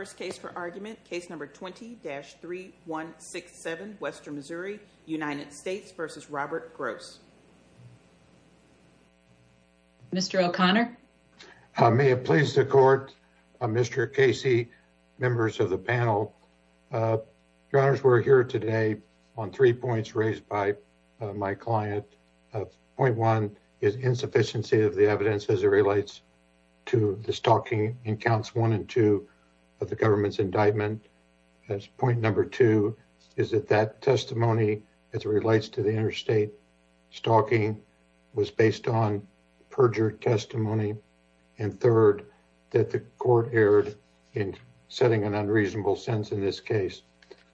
first case for argument, case number 20-3167, Western Missouri, United States versus Robert Gross. Mr. O'Connor. May it please the court, Mr. Casey, members of the panel. Your honors, we're here today on 3 points raised by my client. Point one is insufficiency of the evidence as it relates to the stalking in counts 1 and 2 of the government's indictment. As point number two is that testimony as it relates to the interstate stalking was based on perjured testimony. And third, that the court erred in setting an unreasonable sentence in this case.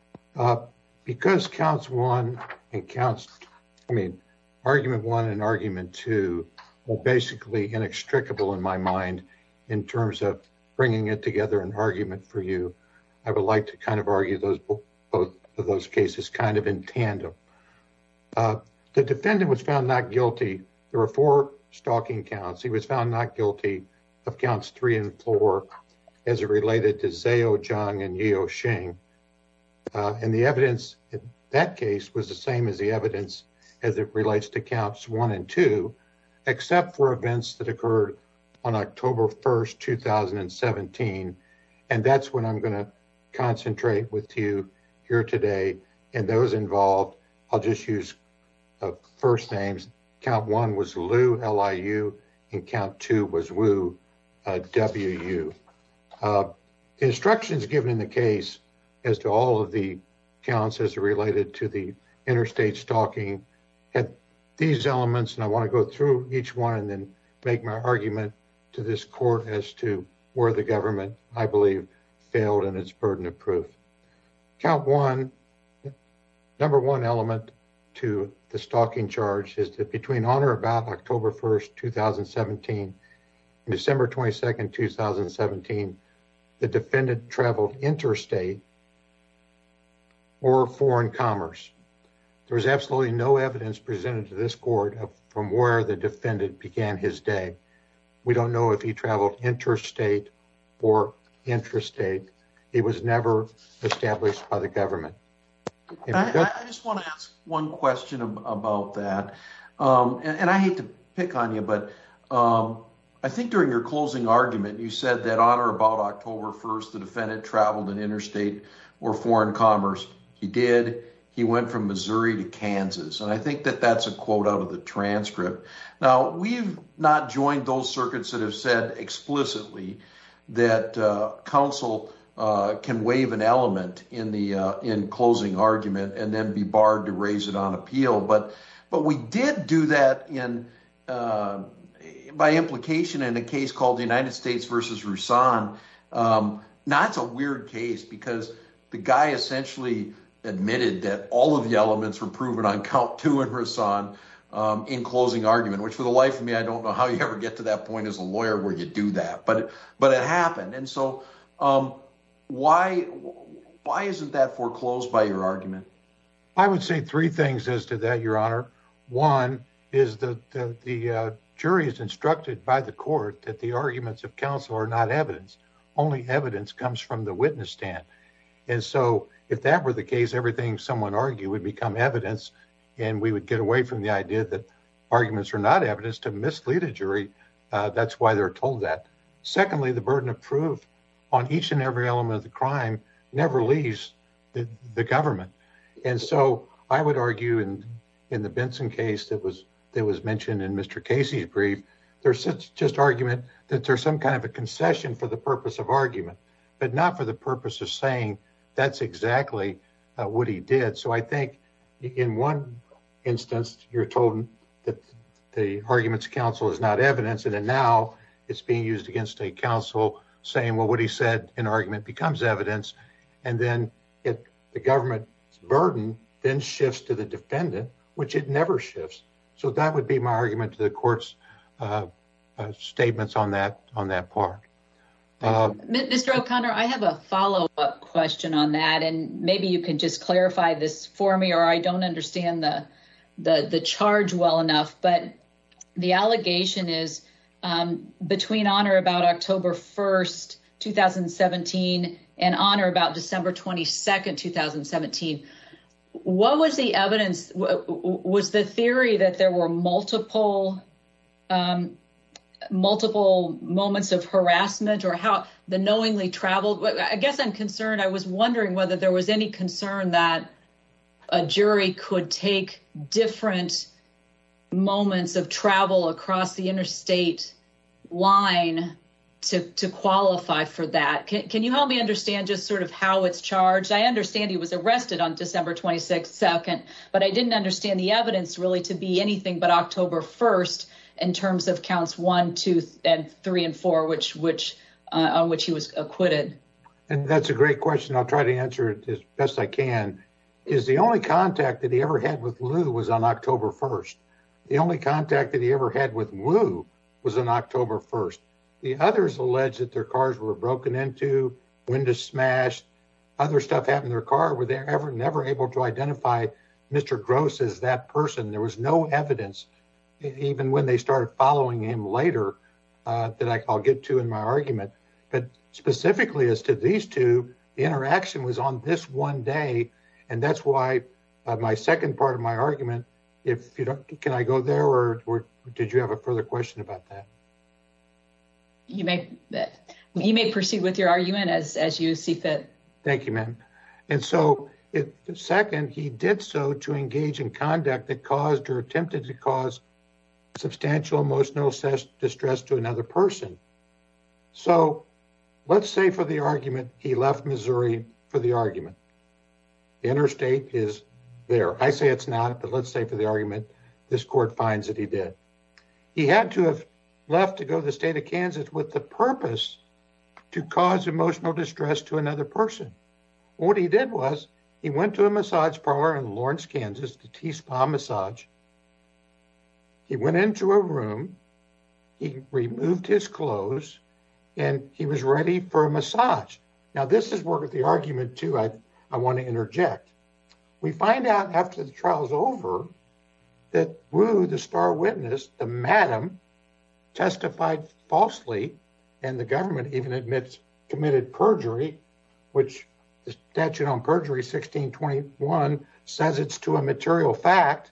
Because counts 1 and argument 1 and argument 2 are basically inextricable in my mind in terms of bringing it together an argument for you, I would like to kind of argue both of those cases kind of in tandem. The defendant was found not guilty. There were 4 stalking counts. He was found not guilty of counts 3 and 4 as it related to Zhao Zhang and Yeo Shing. And the evidence in that case was the same as the evidence as it relates to counts 1 and 2, except for events that occurred on October 1st, 2017. And that's what I'm going to concentrate with you here today. And those involved, I'll just use first names. Count 1 was Liu, L-I-U, and count 2 was Wu, W-U. The instructions given in the case as to all of the counts as related to the interstate stalking had these elements, and I want to go through each one and then make my argument to this court as to where the government, I believe, failed in its burden of proof. Count 1, number 1 element to the stalking charge is that between on or about October 1st, 2017 and December 22nd, 2017, the defendant traveled interstate or foreign commerce. There was absolutely no evidence presented to this court from where the defendant began his day. We don't know if he traveled interstate or intrastate. It was never established by the government. I just want to ask one question about that. And I hate to pick on you, but I think during your closing argument, you said that on or about October 1st, the defendant traveled in interstate or foreign commerce. He did. He went from Missouri to Kansas. And I think that that's a quote out of the transcript. Now, we've not joined those circuits that have said explicitly that counsel can waive an element in closing argument and then be barred to raise it on appeal. But we did do that by implication in a case called the United States versus Rusan. Now, it's a weird case because the guy essentially admitted that all of the elements were proven on count 2 in Rusan in closing argument, which for the life of me, I don't know how you ever get to that point as a lawyer where you do that, but it happened. And so why isn't that foreclosed by your argument? I would say 3 things as to that, Your Honor. One is that the jury is instructed by the court that the arguments of counsel are not evidence. Only evidence comes from the witness stand. And so if that were the case, everything someone argued would become evidence, and we would get away from the idea that arguments are not evidence to mislead a jury. That's why they're told that. Secondly, the burden of proof on each and every element of the crime never leaves the government. And so I would argue in the Benson case that was mentioned in Mr. Casey's brief, there's just argument that there's some kind of a concession for the purpose of argument, but not for the purpose of saying that's exactly what he did. So I think in one instance, you're told that the arguments of counsel is not evidence, and then now it's being used against a counsel saying, well, what he said in argument becomes evidence, and then the government's burden then shifts to the defendant, which it never shifts. So that would be my argument to the court's statements on that part. Mr. O'Connor, I have a follow-up question on that, and maybe you can just clarify this for me, or I don't understand the charge well enough. But the allegation is between on or about October 1st, 2017, and on or about December 22nd, 2017. What was the evidence? Was the theory that there were multiple moments of harassment, or how the knowingly traveled? I guess I'm concerned. I was wondering whether there was any concern that a jury could take different moments of travel across the interstate line to qualify for that. Can you help me understand just sort of how it's charged? I understand he was arrested on December 26th, but I didn't understand the evidence really to be anything but October 1st in terms of counts 1, 2, and 3, and 4, on which he was acquitted. And that's a great question. I'll try to answer it as best I can. Is the only contact that he ever had with Lou was on October 1st. The only contact that he ever had with Wu was on October 1st. The others allege that their cars were broken into, windows smashed, other stuff happened in their car. Were they never able to identify Mr. Gross as that person? There was no evidence, even when they started following him later, that I'll get to in my argument. But specifically as to these two, the interaction was on this one day. And that's why my second part of my argument, if you don't, can I go there, or did you have a further question about that? You may proceed with your argument as you see fit. Thank you, ma'am. And so second, he did so to engage in conduct that caused or attempted to cause substantial emotional distress to another person. So let's say for the argument, he left Missouri for the argument. The interstate is there. I say it's not, but let's say for the argument, this court finds that he did. He had to have left to go to the state of Kansas with the purpose to cause emotional distress to another person. What he did was he went to a massage parlor in Lawrence, Kansas, the T-Spa massage. He went into a room, he removed his clothes, and he was ready for a massage. Now, this is where the argument, too, I want to interject. We find out after the trial's over that Wu, the star witness, the madam, testified falsely, and the government even admits committed perjury, which the statute on perjury 1621 says it's to a material fact.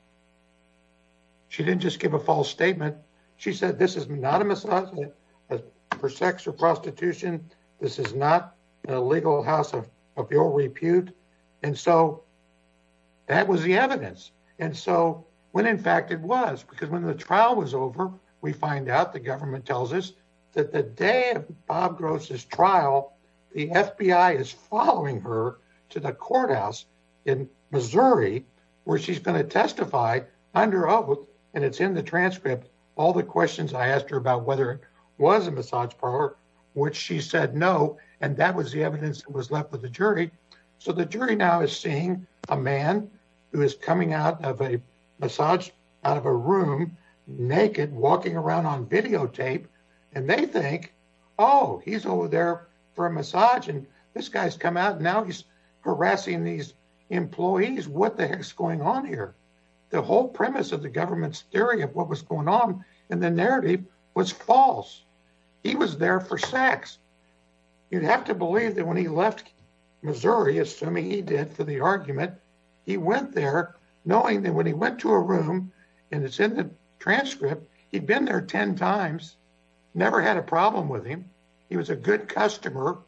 She didn't just give a false statement. She said, this is not a massage for sex or prostitution. This is not an illegal house of ill repute. And so that was the evidence. And so when in fact it was, because when the trial was over, we find out, the government tells us, that the day of Bob Gross's trial, the FBI is following her to the courthouse in Missouri, where she's going to testify under oath, and it's in the transcript, all the questions I asked her about whether it was a massage parlor, which she said no, and that was the evidence that was left with the jury. So the jury now is seeing a man who is coming out of a massage, out of a room, naked, walking around on videotape, and they think, oh, he's over there for a massage, and this guy's come out, and now he's harassing these employees. What the heck's going on here? The whole premise of the government's theory of what was going on in the narrative was false. He was there for sex. You'd have to believe that when he left Missouri, assuming he did for the argument, he went there knowing that when he went to a room, and it's in the transcript, he'd been there 10 times, never had a problem with him. He was a good customer,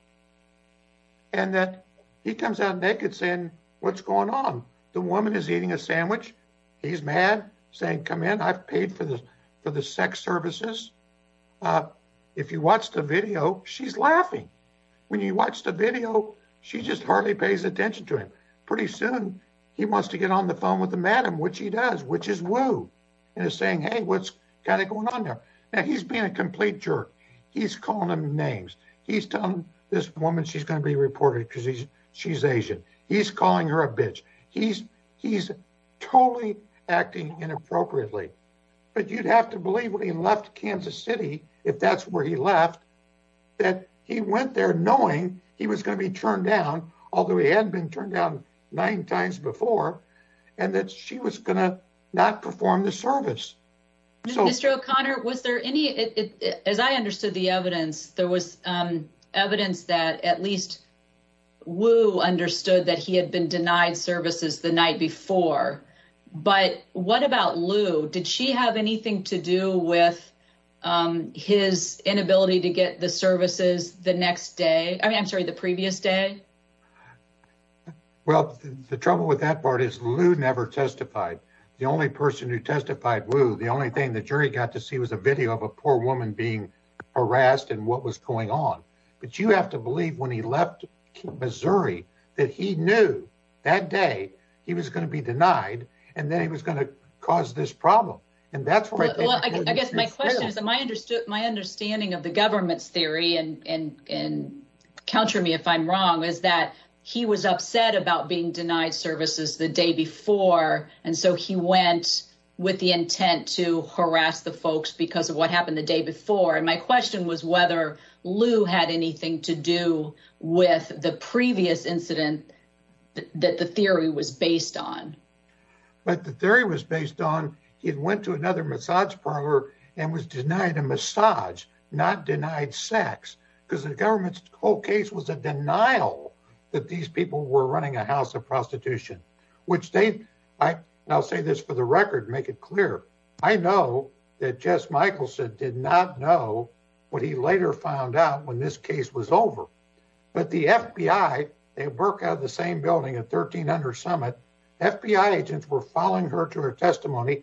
and that he comes out naked saying, what's going on? The woman is eating a sandwich. He's mad, saying, come in, I've paid for the sex services. If you watch the video, she's laughing. When you watch the video, she just hardly pays attention to him. Pretty soon, he wants to get on the phone with the madam, which he does, which is Wu, and is saying, hey, what's kind of going on there? Now, he's being a complete jerk. He's calling them names. He's telling this woman she's going to be reported because she's Asian. He's calling her a bitch. He's totally acting inappropriately. But you'd have to believe when he left Kansas City, if that's where he left, that he went there knowing he was going to be turned down, although he hadn't been turned down 9 times before, and that she was going to not perform the service. So, Mr. O'Connor, was there any, as I understood the evidence, there was evidence that at least Wu understood that he had been denied services the night before. But what about Liu? Did she have anything to do with his inability to get the services the next day? The previous day? Well, the trouble with that part is Liu never testified. The only person who testified, Wu, the only thing the jury got to see was a video of a poor woman being harassed and what was going on. But you have to believe when he left Missouri that he knew that day he was going to be denied and then he was going to cause this problem. And that's where I guess my question is, my understanding of the government's theory, and counter me if I'm wrong, is that he was upset about being denied services the day before, and so he went with the intent to harass the folks because of what happened the day before. And my question was whether Liu had anything to do with the previous incident that the theory was based on. But the theory was based on he went to another massage parlor and was denied a massage, not denied sex, because the government's whole case was a denial that these people were running a house of prostitution, which I'll say this for the record, make it clear. I know that Jess Michelson did not know what he later found out when this case was over. But the FBI, they work out of the same building at 1300 Summit. FBI agents were following her to her testimony.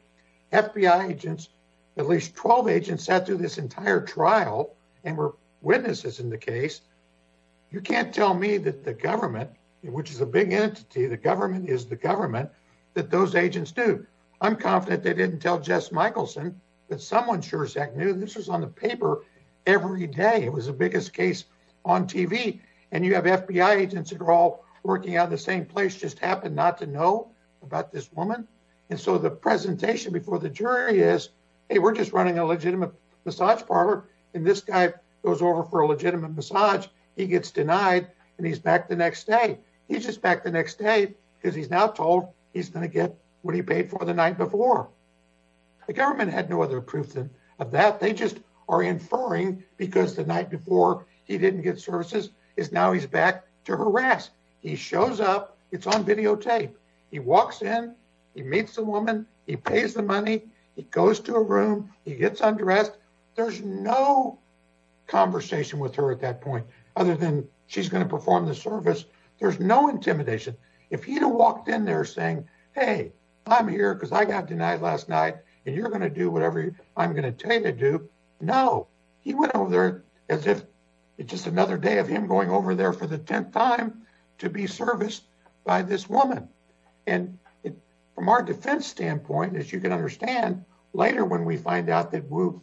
FBI agents, at least 12 agents, sat through this entire trial and were witnesses in the case. You can't tell me that the government, which is a big entity, the government is the government, that those agents knew. I'm confident they didn't tell Jess Michelson, but someone sure as heck knew. This was on the paper every day. It was the biggest case on TV. And you have FBI agents that are all working out of the same place, just happen not to know about this woman. And so the presentation before the jury is, hey, we're just running a legitimate massage parlor, and this guy goes over for a legitimate massage. He gets denied, and he's back the next day. He's just back the next day because he's now told he's going to get what he paid for the night before. The government had no other proof of that. They just are inferring because the night before he didn't get services is now he's back to harass. He shows up. It's on videotape. He walks in. He meets the woman. He pays the money. He goes to a room. He gets undressed. There's no conversation with her at that point other than she's going to perform the service. There's no intimidation. If he'd have walked in there saying, hey, I'm here because I got denied last night and you're going to do whatever I'm going to tell you to do. No, he went over there as if it's just another day of him going over there for the 10th time to be serviced by this woman. And from our defense standpoint, as you can understand, later when we find out that Wu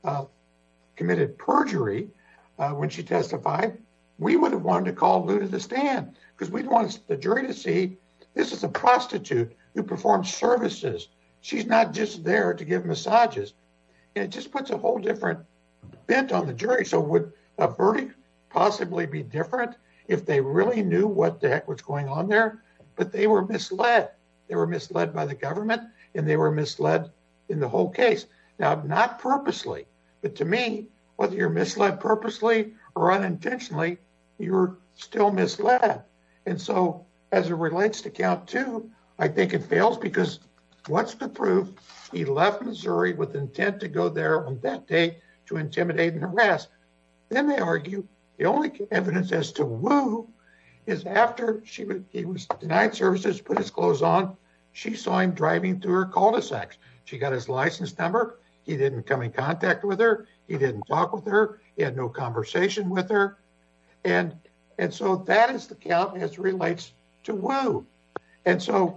committed perjury when she testified, we would have wanted to call Liu to the stand because we'd want the jury to see this is a prostitute who performs services. She's not just there to give massages. And it just puts a whole different bent on the jury. So would a verdict possibly be different if they really knew what the heck was going on there? But they were misled. They were misled by the government, and they were misled in the whole case. Now, not purposely, but to me, whether you're misled purposely or unintentionally, you're still misled. And so as it relates to count 2, I think it fails because what's the proof? He left Missouri with intent to go there on that day to intimidate and harass. Then they argue the only evidence as to Wu is after he was denied services, put his clothes on, she saw him driving through her cul-de-sacs. She got his license number. He didn't come in contact with her. He didn't talk with her. He had no conversation with her. And so that is the count as relates to Wu. And so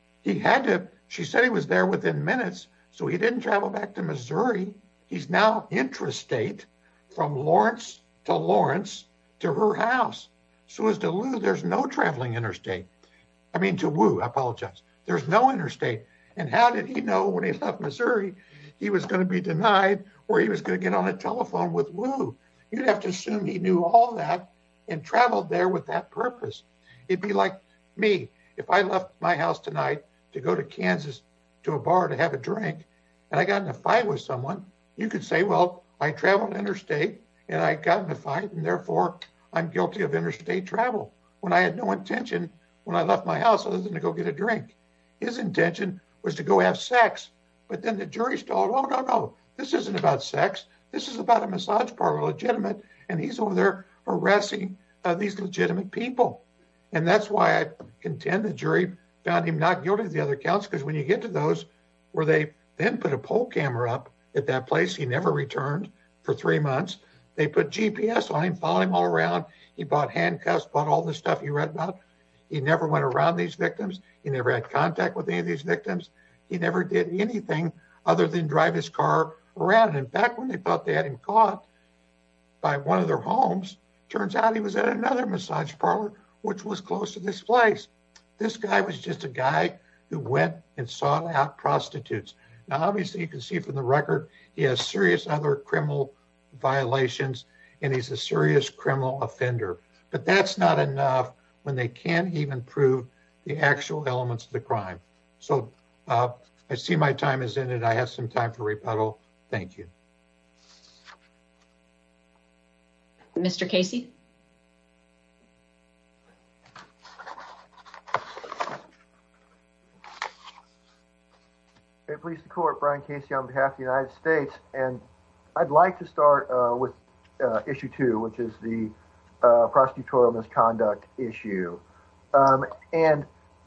she said he was there within minutes, so he didn't travel back to Missouri. He's now intrastate from Lawrence to her house. So as to Liu, there's no traveling interstate. To Wu, I apologize. There's no interstate. And how did he know when he left Missouri he was going to be denied or he was going to get on a telephone with Wu? You'd have to assume he knew all that and traveled there with that purpose. It'd be like me. If I left my house tonight to go to Kansas to a bar to have a drink and I got in a fight with someone, you could say, well, I traveled interstate and I got in a fight and therefore I'm guilty of interstate travel when I had no intention when I left my house other than to go get a drink. His intention was to go have sex. But then the jury's told, oh, no, this isn't about sex. This is about a massage parlor, legitimate, and he's over there harassing these legitimate people. And that's why I contend the jury found him not guilty of the other counts, because when you get to those where they then put a poll camera up at that place, he never returned for 3 months. They put GPS on him, followed him all around. He bought handcuffs, bought all this stuff you read about. He never went around these victims. He never had contact with any of these victims. He never did anything other than drive his car around. In fact, when they thought they had him caught by one of their homes, turns out he was at another massage parlor, which was close to this place. This guy was just a guy who went and sought out prostitutes. Now, obviously, you can see from the record, he has serious other criminal violations, and he's a serious criminal offender. But that's not enough when they can't even prove the actual elements of the crime. So I see my time is ended. I have some time for rebuttal. Thank you. Mr. Casey? Hey, police the court, Brian Casey on behalf of the United States. And I'd like to start with issue 2, which is the prosecutorial misconduct issue. And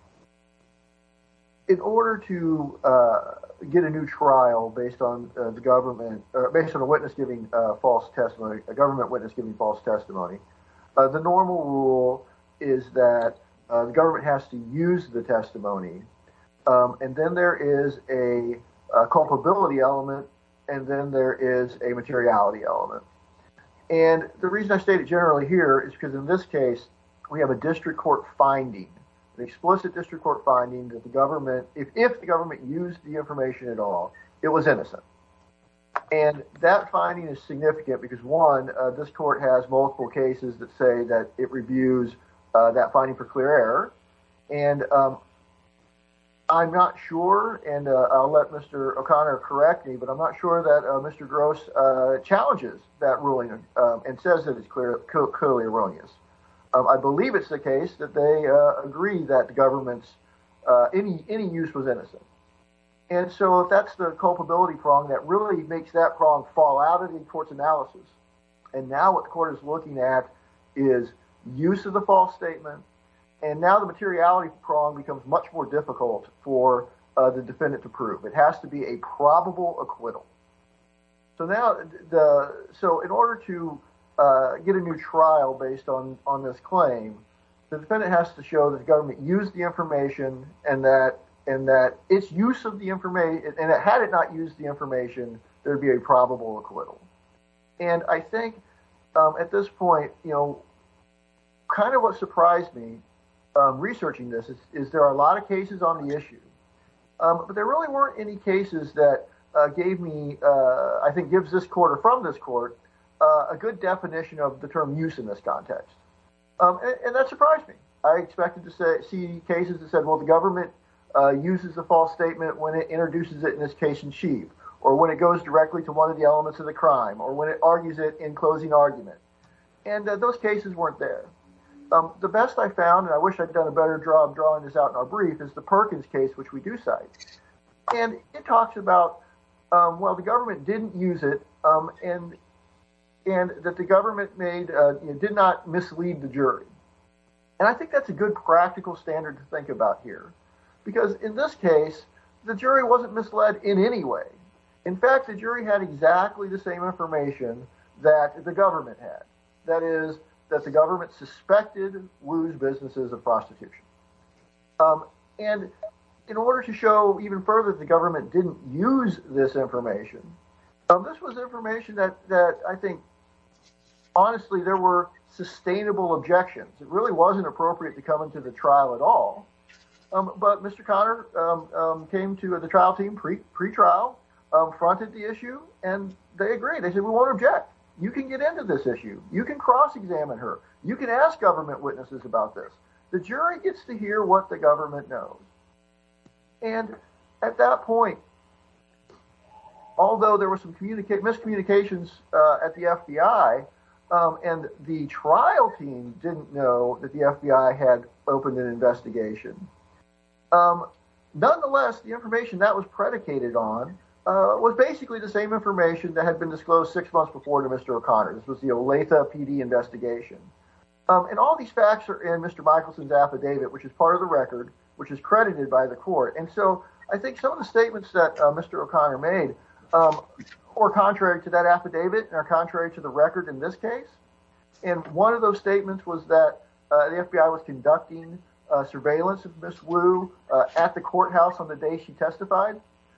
in order to get a new trial based on the government, based on a witness giving false testimony, a government witness giving false testimony, the normal rule is that the government has to use the testimony, and then there is a culpability element, and then there is a materiality element. And the reason I state it generally here is because in this case, we have a district court finding, an explicit district court finding that the government, if the government used the information at all, it was innocent. And that finding is significant because, one, this court has multiple cases that say that it reviews that finding for clear error. And I'm not sure, and I'll let Mr. O'Connor correct me, but I'm not sure that Mr. Gross challenges that ruling and says that it's clearly erroneous. I believe it's the case that they agree that the government's any use was innocent. And so if that's the culpability prong, that really makes that prong fall out of the court's analysis. And now what the court is looking at is use of the false statement. And now the materiality prong becomes much more difficult for the defendant to prove. It has to be a probable acquittal. So now, in order to get a new trial based on this claim, the defendant has to show that the government used the information and that its use of the information, and that had it not used the information, there'd be a probable acquittal. And I think at this point, kind of what surprised me researching this is there are a lot of cases on the issue, but there really weren't any cases that gave me, I think gives this court or from this court, a good definition of the term use in this context. And that surprised me. I expected to see cases that said, well, the government uses the false statement when it introduces it, in this case, in chief, or when it goes directly to one of the elements of the crime, or when it argues it in closing argument. And those cases weren't there. The best I found, and I wish I'd done a better job drawing this out in our brief, is the Perkins case, which we do cite. And it talks about, well, the government didn't use it, and that the government did not mislead the jury. And I think that's a good practical standard to think about here. Because in this case, the jury wasn't misled in any way. In fact, the jury had exactly the same information that the government had. That is, that the government suspected Wu's businesses of prostitution. And in order to show even further that the government didn't use this information, this was information that I think, honestly, there were sustainable objections. It really wasn't appropriate to come into the trial at all. But Mr. Connor came to the trial team pre-trial, fronted the issue, and they agreed. They said, we won't object. You can get into this issue. You can cross-examine her. You can ask government witnesses about this. The jury gets to hear what the government knows. And at that point, although there were some miscommunications at the FBI, And the trial team didn't know that the FBI had opened an investigation. Nonetheless, the information that was predicated on was basically the same information that had been disclosed 6 months before to Mr. O'Connor. This was the Olathe PD investigation. And all these facts are in Mr. Michelson's affidavit, which is part of the record, which is credited by the court. And so I think some of the statements that Mr. O'Connor made were contrary to that affidavit and are contrary to the record in this case. And one of those statements was that the FBI was conducting surveillance of Ms. Wu at the courthouse on the day she testified.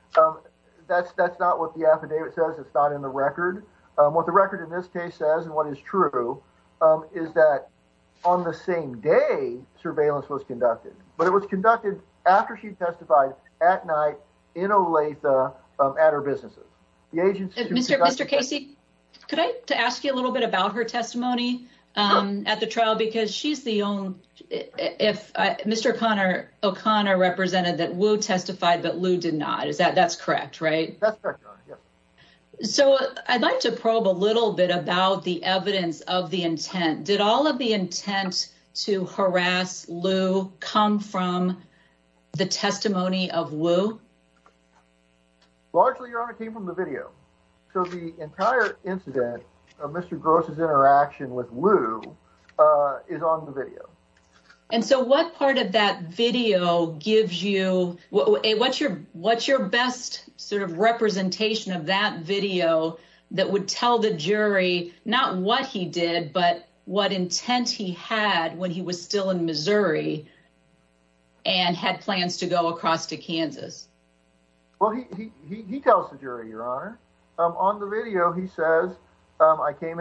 That's not what the affidavit says. It's not in the record. What the record in this case says, and what is true, is that on the same day surveillance was conducted, but it was conducted after she testified at night in Olathe at her businesses. The agents. Mr. Casey, could I ask you a little bit about her testimony at the trial, because she's the only. If Mr. O'Connor represented that Wu testified, but Liu did not. That's correct, right? That's correct, Your Honor. Yes. So I'd like to probe a little bit about the evidence of the intent. Did all of the intent to harass Liu come from the testimony of Wu? Largely, Your Honor, came from the video. So the entire incident of Mr. Gross's interaction with Liu is on the video. And so what part of that video gives you, what's your best sort of representation of that video that would tell the jury not what he did, but what intent he had when he was still in Missouri and had plans to go across to Kansas? Well, he tells the jury, Your Honor. On the video, he says, I came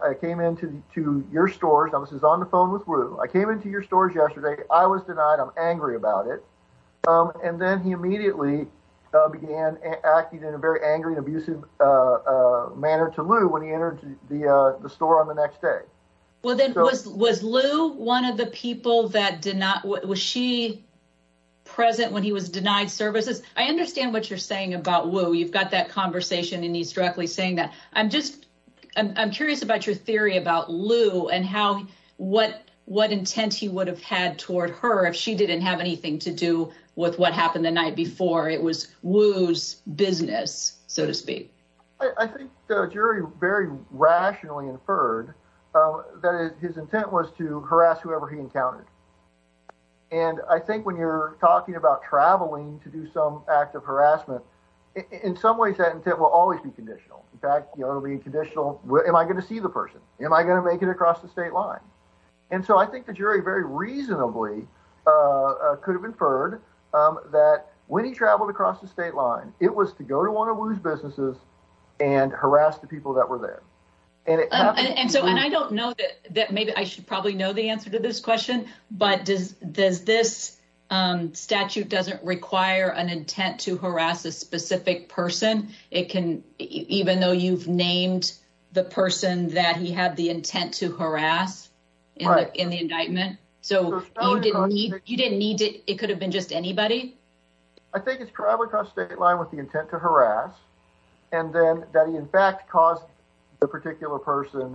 into your stores. Now, this is on the phone with Wu. I came into your stores yesterday. I was denied. I'm angry about it. And then he immediately began acting in a very angry and abusive manner to Liu when he entered the store on the next day. Well, then was Liu one of the people that did not? Was she present when he was denied services? I understand what you're saying about Wu. You've got that conversation, and he's directly saying that. I'm curious about your theory about Liu and how what intent he would have had toward her if she didn't have anything to do with what happened the night before. It was Wu's business, so to speak. I think the jury very rationally inferred that his intent was to harass whoever he encountered. And I think when you're talking about traveling to do some act of harassment, in some ways that intent will always be conditional. In fact, it'll be conditional. Am I going to see the person? Am I going to make it across the state line? And so I think the jury very reasonably could have inferred that when he traveled across the state line, it was to go to one of Wu's businesses and harass the people that were there. And I don't know that maybe I should probably know the answer to this question, but does this statute doesn't require an intent to harass a specific person? It can, even though you've named the person that he had the intent to harass in the indictment. So you didn't need to. It could have been just anybody. I think it's traveling across the state line with the intent to harass, and then that he in fact caused the particular person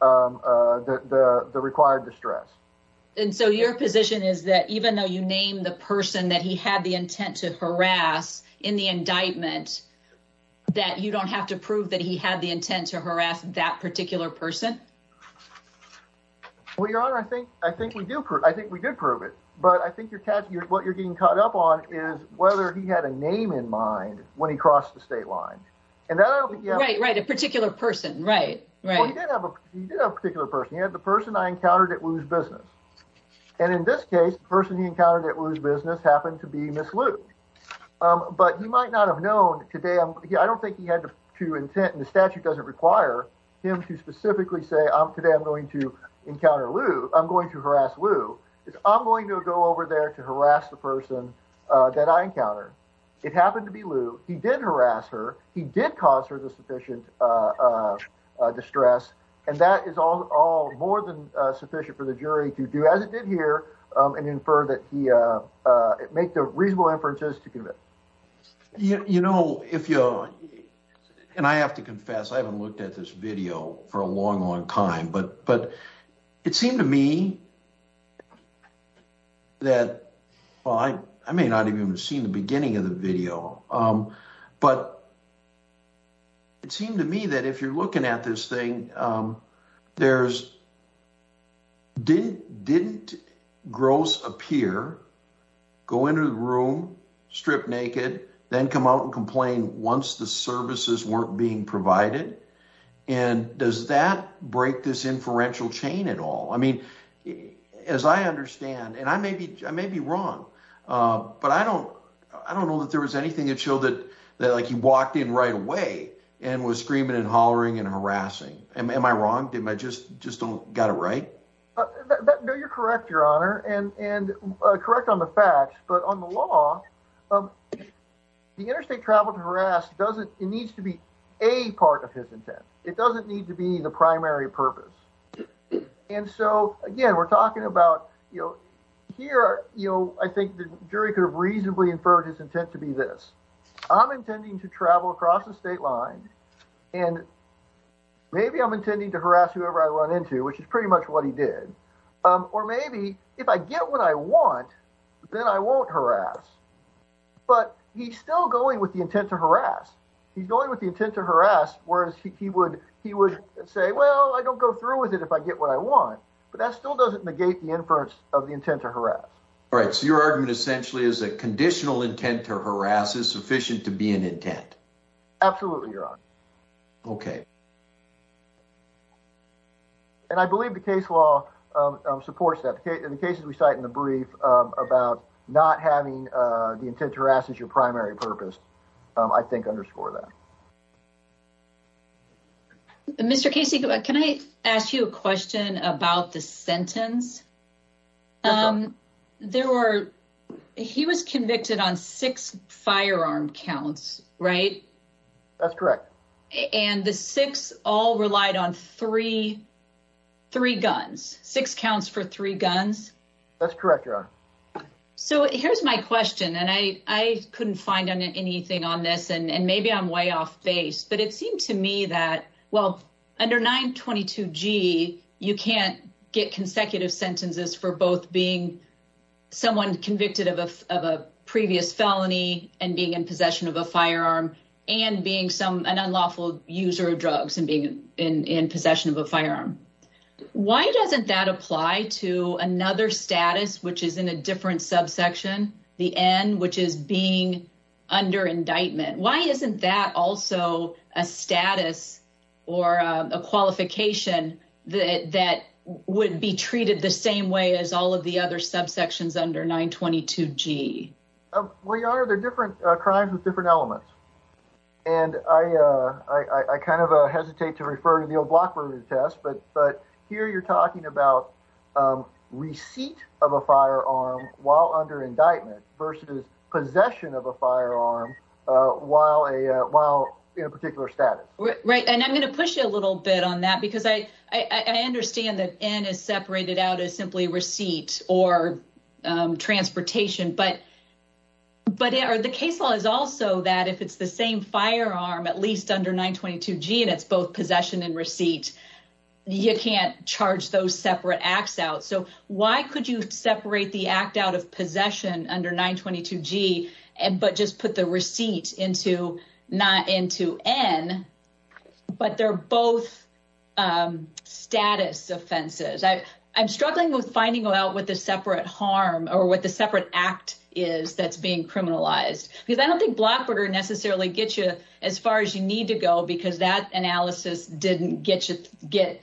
the required distress. And so your position is that even though you name the person that he had the intent to harass in the indictment, that you don't have to prove that he had the intent to harass that particular person? Well, Your Honor, I think we do prove. I think we did prove it, but I think what you're getting caught up on is whether he had a name in mind when he crossed the state line. And that I don't think you have. Right, a particular person. Right. Well, he did have a particular person. He had the person I encountered at Wu's business. And in this case, the person he encountered at Wu's business happened to be Miss Liu. But he might not have known today. I don't think he had to intent, and the statute doesn't require him to specifically say, today I'm going to encounter Liu. I'm going to harass Liu. I'm going to go over there to harass the person that I encountered. It happened to be Liu. He did harass her. He did cause her the sufficient distress. And that is all more than sufficient for the jury to do, as it did here, and infer that he make the reasonable inferences to convict. You know, if you and I have to confess, I haven't looked at this video for a long, long time, but it seemed to me that, well, I may not even have seen the beginning of the video, but it seemed to me that if you're looking at this thing, didn't Gross appear, go into the room, strip naked, then come out and complain once the services weren't being provided? And does that break this inferential chain at all? I mean, as I understand, and I may be wrong, but I don't know that there was anything that showed that like he walked in right away and was screaming and hollering and harassing. Am I wrong? Did I just don't got it right? No, you're correct, Your Honor, and correct on the facts, but on the law, the interstate travel to harass it needs to be a part of his intent. It doesn't need to be the primary purpose. And so, again, we're talking about, here, I think the jury could have reasonably inferred his intent to be this. I'm intending to travel across the state line, and maybe I'm intending to harass whoever I run into, which is pretty much what he did. Or maybe if I get what I want, then I won't harass. But he's still going with the intent to harass. He's going with the intent to harass, whereas he would say, well, I don't go through with it if I get what I want. But that still doesn't negate the inference of the intent to harass. All right, so your argument essentially is that conditional intent to harass is sufficient to be an intent. Absolutely, Your Honor. Okay. And I believe the case law supports that. The cases we cite in the brief about not having the intent to harass as your primary purpose, I think underscore that. Mr. Casey, can I ask you a question about the sentence? He was convicted on 6 firearm counts, right? That's correct. And the 6 all relied on three guns, 6 counts for 3 guns. That's correct, Your Honor. So here's my question, and I couldn't find anything on this, and maybe I'm way off base, but it seemed to me that, well, under 922G, you can't get consecutive sentences for both being someone convicted of a previous felony and being in possession of a firearm and being an unlawful user of drugs and being in possession of a firearm. Why doesn't that apply to another status, which is in a different subsection, the N, which is being under indictment? Why isn't that also a status or a qualification that would be treated the same way as all of the other subsections under 922G? Well, Your Honor, they're different crimes with different elements. And I kind of hesitate to refer to the old Blockberger test, but here you're talking about receipt of a firearm while under indictment versus possession of a firearm while in a particular status. Right, and I'm going to push you a little bit on that because I understand that N is separated out as simply receipt or transportation, but the case law is also that if it's the same firearm, at least under 922G, and it's both possession and receipt, you can't charge those separate acts out. So why could you separate the act out of possession under 922G but just put the receipt into N, but they're both status offenses? I'm struggling with finding out what the separate harm or what the separate act is that's being criminalized, because I don't think Blockberger necessarily gets you as far as you need to go, because that analysis didn't get you through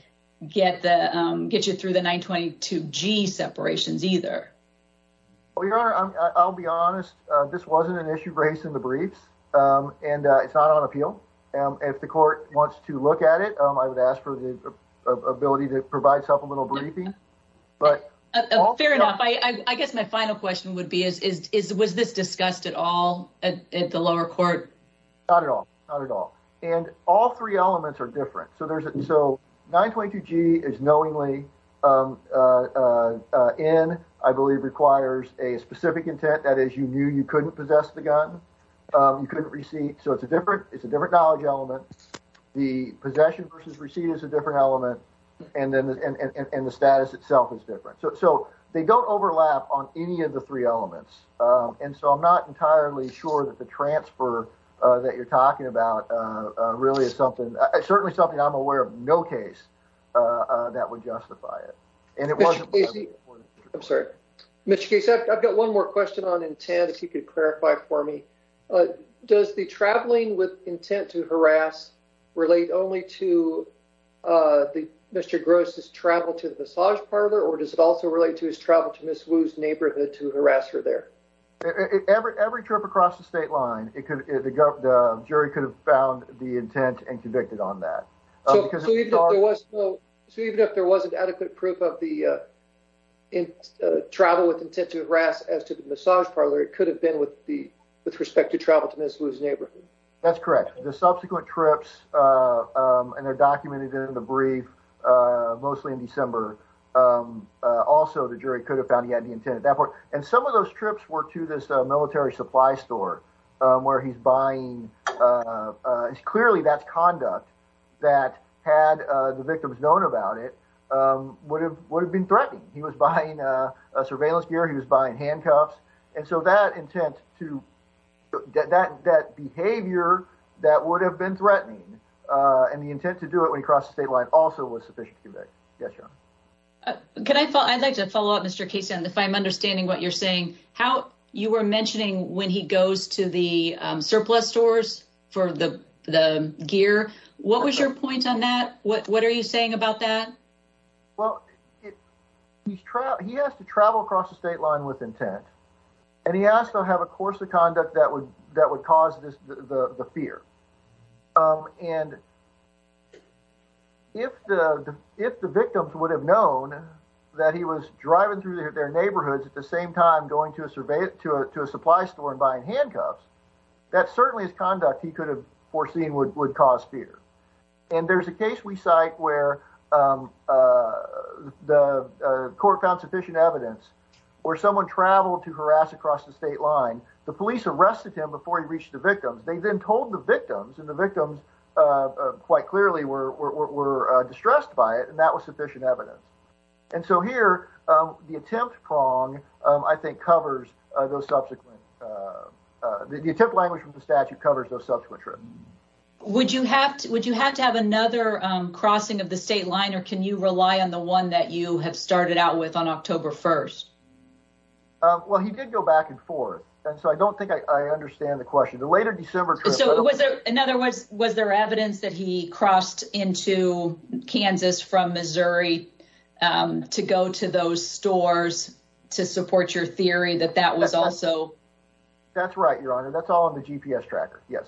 the 922G separations either. Well, Your Honor, I'll be honest. This wasn't an issue raised in the briefs, and it's not on appeal. If the court wants to look at it, I would ask for the ability to provide supplemental briefing. But fair enough. I guess my final question would be: was this discussed at all at the lower court? Not at all. Not at all. And all 3 elements are different. So 922G is knowingly. N, I believe, requires a specific intent. That is, you knew you couldn't possess the gun. You couldn't receipt, so it's a different knowledge element. The possession versus receipt is a different element, and then the status itself is different. So they don't overlap on any of the three elements, and so I'm not entirely sure that the transfer that you're talking about really is something. Certainly something I'm aware of. No case that would justify it, and it wasn't. Casey, I'm sorry, Mr. Casey. I've got one more question on intent. If you could clarify for me, does the traveling with intent to harass relate only to Mr. Gross's travel to the massage parlor, or does it also relate to his travel to Miss Wu's neighborhood to harass her there? Every trip across the state line, the jury could have found the intent and convicted on that. So even if there wasn't adequate proof of the travel with intent to harass as to the massage parlor, it could have been with respect to travel to Miss Wu's neighborhood. That's correct. The subsequent trips, and they're documented in the brief, mostly in December. Also, the jury could have found he had the intent at that point. And some of those trips were to this military supply store where he's buying. Clearly, that's conduct that, had the victims known about it, would have been threatening. He was buying surveillance gear. He was buying handcuffs, and so that intent to that behavior that would have been threatening, and the intent to do it when he crossed the state line also was sufficient to convict. Yes, John. I'd like to follow up, Mr. Casey, if I'm understanding what you're saying. How you were mentioning when he goes to the surplus stores for the gear. What was your point on that? What are you saying about that? Well, he has to travel across the state line with intent, and he has to have a course of conduct that would cause the fear. And if the victims would have known that he was driving through their neighborhoods at the same time going to a supply store and buying handcuffs, that certainly is conduct he could have foreseen would cause fear. And there's a case we cite where the court found sufficient evidence where someone traveled to harass across the state line. The police arrested him before he reached the victims. They then told the victims, and the victims quite clearly were distressed by it, and that was sufficient evidence. And so here, the attempt prong, I think, covers those subsequent. The attempt language from the statute covers those subsequent trips. Would you have to have another crossing of the state line, or can you rely on the one that you have started out with on October 1st? Well, he did go back and forth, and so I don't think I understand the question. The later December trip. So in other words, was there evidence that he crossed into Kansas from Missouri to go to those stores to support your theory that was also? That's right, Your Honor. That's all on the GPS tracker. Yes.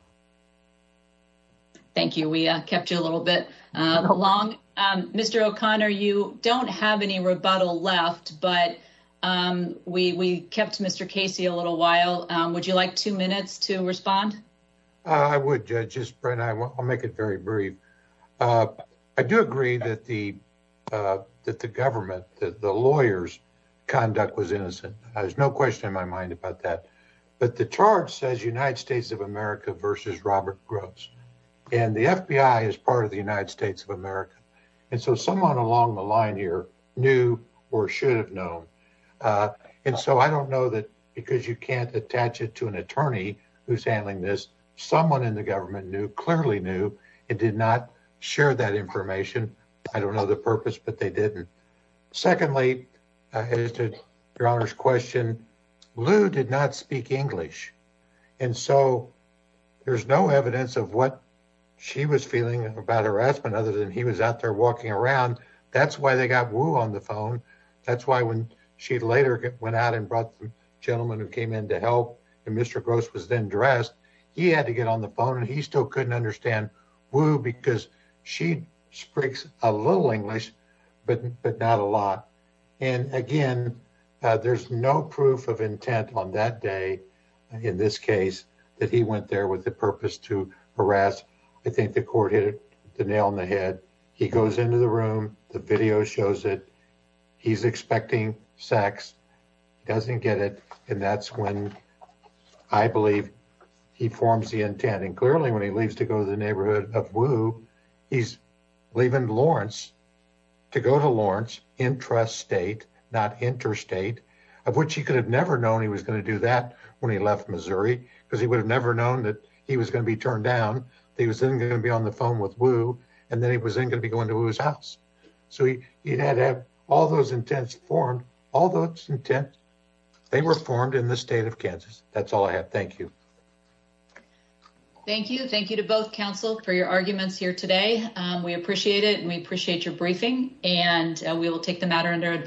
Thank you. We kept you a little bit long. Mr. O'Connor, you don't have any rebuttal left, but we kept Mr. Casey a little while. Would you like 2 minutes to respond? I would, Judge. Just, Brent, I'll make it very brief. I do agree that the government, the lawyers' conduct was innocent. There's no question in my mind about that. But the charge says United States of America versus Robert Gross. And the FBI is part of the United States of America. And so someone along the line here knew or should have known. And so I don't know that because you can't attach it to an attorney who's handling this, someone in the government clearly knew, and did not share that information. I don't know the purpose, but they didn't. Secondly, as to Your Honor's question, Lou did not speak English. And so there's no evidence of what she was feeling about harassment other than he was out there walking around. That's why they got Wu on the phone. That's why when she later went out and brought the gentleman who came in to help, and Mr. Gross was then dressed, he had to get on the phone, and he still couldn't understand Wu because she speaks a little English, but not a lot. And again, there's no proof of intent on that day, in this case, that he went there with the purpose to harass. I think the court hit the nail on the head. He goes into the room. The video shows it. He's expecting sex. He doesn't get it. And that's when I believe he forms the intent. And clearly when he leaves to go to the neighborhood of Wu, he's leaving Lawrence to go to Lawrence, intrastate, not interstate, of which he could have never known he was going to do that when he left Missouri, because he would have never known that he was going to be turned down. He was then going to be on the phone with Wu, and then he was then going to be going to Wu's house. So he had to have all those intents formed. All those intents, they were formed in the state of Kansas. That's all I have. Thank you. Thank you. Thank you to both counsel for your arguments here today. We appreciate it, and we appreciate your briefing, and we will take the matter under advisement.